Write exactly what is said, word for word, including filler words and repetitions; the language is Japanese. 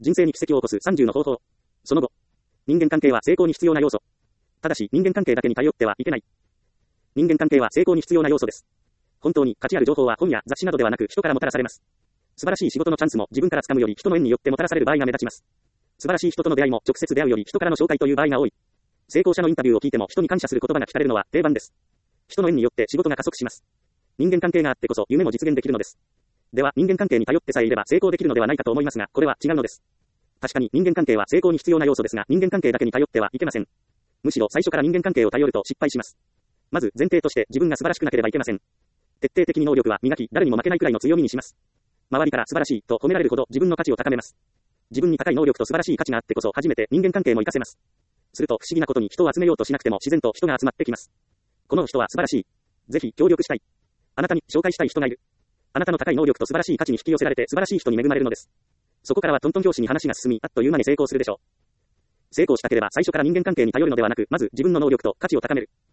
人生に奇跡を起こすさんじゅうの方法。その後。人間関係は成功に必要な要素。ただし人間関係だけに頼ってはいけない。人間関係は成功に必要な要素です。本当に価値ある情報は本や雑誌などではなく人からもたらされます。素晴らしい仕事のチャンスも自分から掴むより人の縁によってもたらされる場合が目立ちます。素晴らしい人との出会いも直接出会うより人からの紹介という場合が多い。成功者のインタビューを聞いても人に感謝する言葉が聞かれるのは定番です。人の縁によって仕事が加速します。人間関係があってこそ夢も実現できるのです。では人間関係に頼ってさえいれば成功できるのではないかと思いますが、これは違うのです。確かに人間関係は成功に必要な要素ですが、人間関係だけに頼ってはいけません。むしろ最初から人間関係を頼ると失敗します。まず前提として自分が素晴らしくなければいけません。徹底的に能力は磨き、誰にも負けないくらいの強みにします。周りから素晴らしいと褒められるほど自分の価値を高めます。自分に高い能力と素晴らしい価値があってこそ初めて人間関係も活かせます。すると不思議なことに人を集めようとしなくても自然と人が集まってきます。この人は素晴らしい。ぜひ協力したい。あなたに紹介したい人がいる。あなたの高い能力と素晴らしい価値に引き寄せられて素晴らしい人に恵まれるのです。そこからはトントン拍子に話が進み、あっという間に成功するでしょう。成功したければ最初から人間関係に頼るのではなく、まず自分の能力と価値を高める。